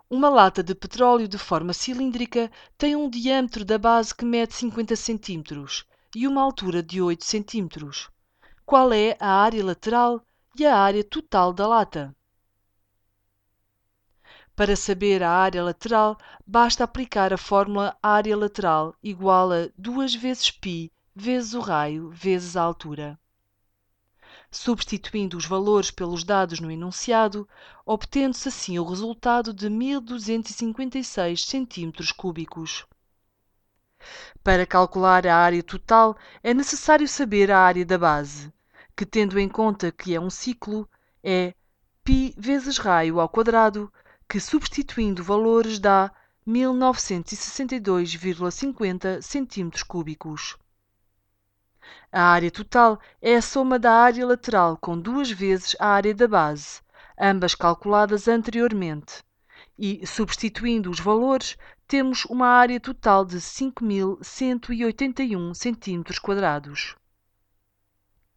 Uma lata de petróleo de forma cilíndrica tem um diâmetro da base que mede 50 cm e uma altura de 8 cm. Qual é a área lateral e a área total da lata? Para saber a área lateral, basta aplicar a fórmula área lateral igual a 2 vezes π vezes o raio vezes a altura. Substituindo os valores pelos dados no enunciado, obtendo-se assim o resultado de 1256 cm3. Para calcular a área total, é necessário saber a área da base, que, tendo em conta que é um ciclo, é π vezes raio ao quadrado, que substituindo valores dá 1962,50 cm3. A área total é a soma da área lateral com 2 vezes a área da base, ambas calculadas anteriormente, e, substituindo os valores, temos uma área total de 5.181 cm².